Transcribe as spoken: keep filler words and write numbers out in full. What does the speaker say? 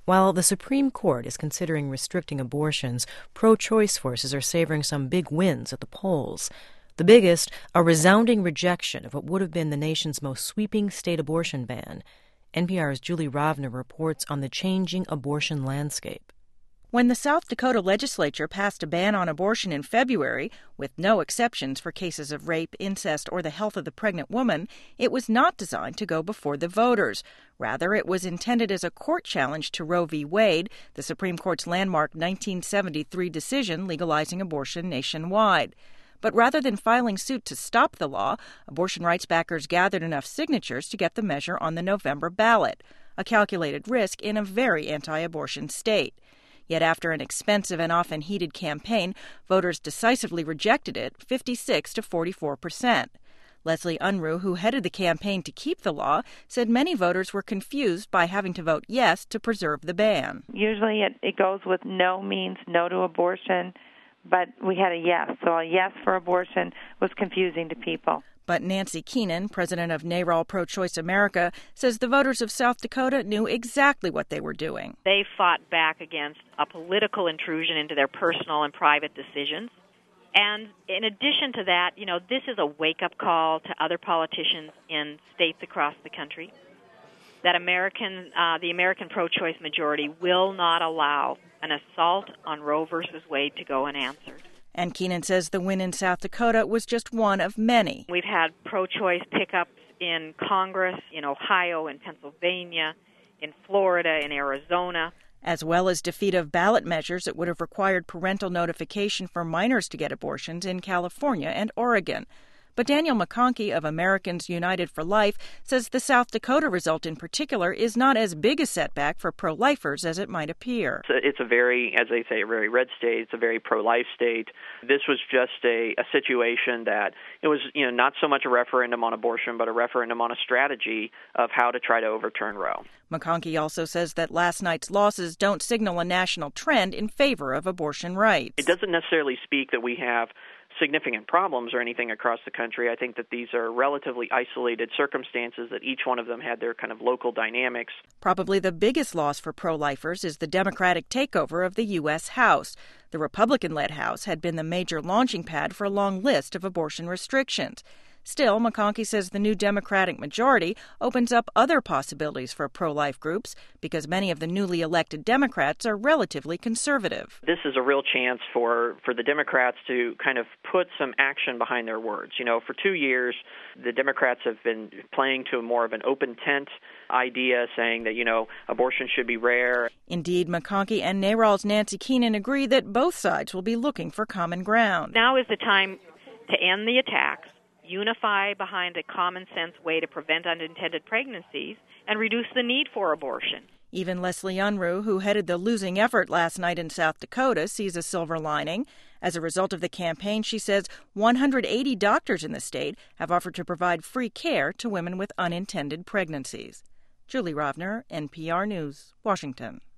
While the Supreme Court is considering restricting abortions, pro-choice forces are savoring some big wins at the polls. The biggest, a resounding rejection of what would have been the nation's most sweeping state abortion ban. N P R's Julie Rovner reports on the changing abortion landscape. When the South Dakota legislature passed a ban on abortion in February, with no exceptions for cases of rape, incest, or the health of the pregnant woman, it was not designed to go before the voters. Rather, it was intended as a court challenge to Roe v. Wade, the Supreme Court's landmark nineteen seventy-three decision legalizing abortion nationwide. But rather than filing suit to stop the law, abortion rights backers gathered enough signatures to get the measure on the November ballot, a calculated risk in a very anti-abortion state. Yet after an expensive and often heated campaign, voters decisively rejected it, fifty-six to forty-four percent. Leslie Unruh, who headed the campaign to keep the law, said many voters were confused by having to vote yes to preserve the ban. Usually it, it goes with no means no to abortion, but we had a yes. So a yes for abortion was confusing to people. But Nancy Keenan, president of NARAL Pro-Choice America, says the voters of South Dakota knew exactly what they were doing. They fought back against a political intrusion into their personal and private decisions. And in addition to that, you know, this is a wake-up call to other politicians in states across the country that American, uh, the American pro-choice majority will not allow an assault on Roe versus Wade to go unanswered. And Keenan says the win in South Dakota was just one of many. We've had pro-choice pickups in Congress, in Ohio, in Pennsylvania, in Florida, in Arizona. As well as defeat of ballot measures that would have required parental notification for minors to get abortions in California and Oregon. But Daniel McConkey of Americans United for Life says the South Dakota result in particular is not as big a setback for pro-lifers as it might appear. It's a, it's a very, as they say, a very red state. It's a very pro-life state. This was just a, a situation that it was, you know, not so much a referendum on abortion, but a referendum on a strategy of how to try to overturn Roe. McConkey also says that last night's losses don't signal a national trend in favor of abortion rights. It doesn't necessarily speak that we have significant problems or anything across the country. I think that these are relatively isolated circumstances, that each one of them had their kind of local dynamics. Probably the biggest loss for pro-lifers is the Democratic takeover of the U S House. The Republican-led House had been the major launching pad for a long list of abortion restrictions. Still, McConkey says the new Democratic majority opens up other possibilities for pro-life groups because many of the newly elected Democrats are relatively conservative. This is a real chance for, for the Democrats to kind of put some action behind their words. You know, for two years, the Democrats have been playing to a more of an open tent idea, saying that, you know, abortion should be rare. Indeed, McConkey and NARAL's Nancy Keenan agree that both sides will be looking for common ground. Now is the time to end the attacks, unify behind a common-sense way to prevent unintended pregnancies, and reduce the need for abortion. Even Leslie Unruh, who headed the losing effort last night in South Dakota, sees a silver lining. As a result of the campaign, she says one hundred eighty doctors in the state have offered to provide free care to women with unintended pregnancies. Julie Rovner, N P R News, Washington.